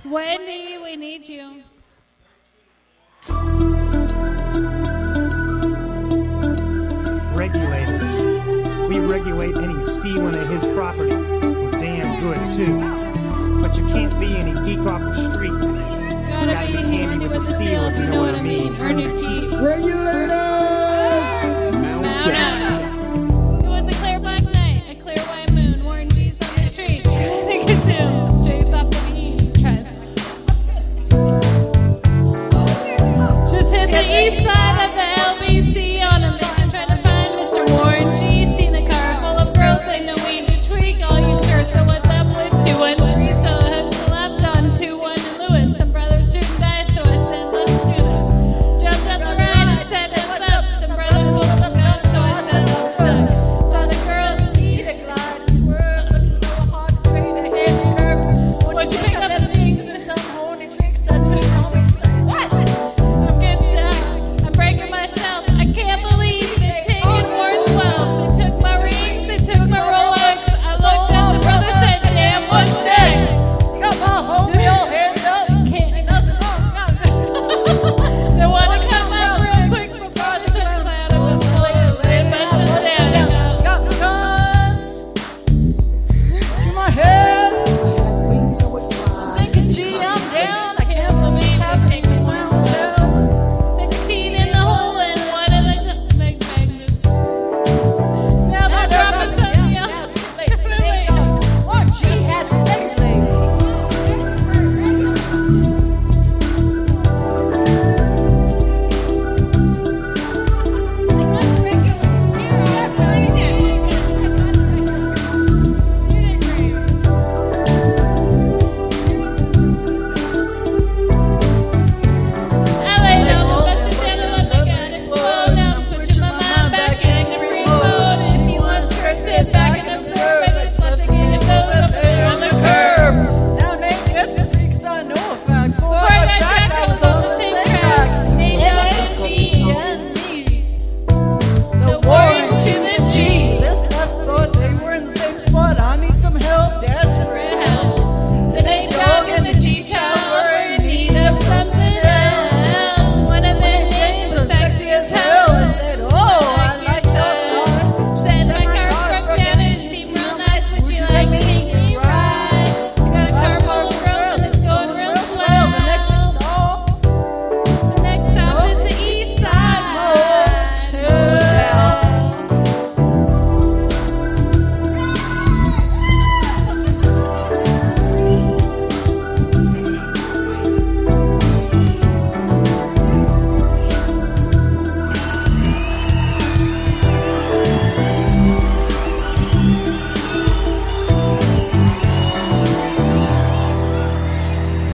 Wendy, we need you. Regulators. We regulate any stealing of his property. We're damn good, too. But you can't be any geek off the street. Gotta be handy with the steel, if you know what I mean. Earn your keep. Regulators! Mount up.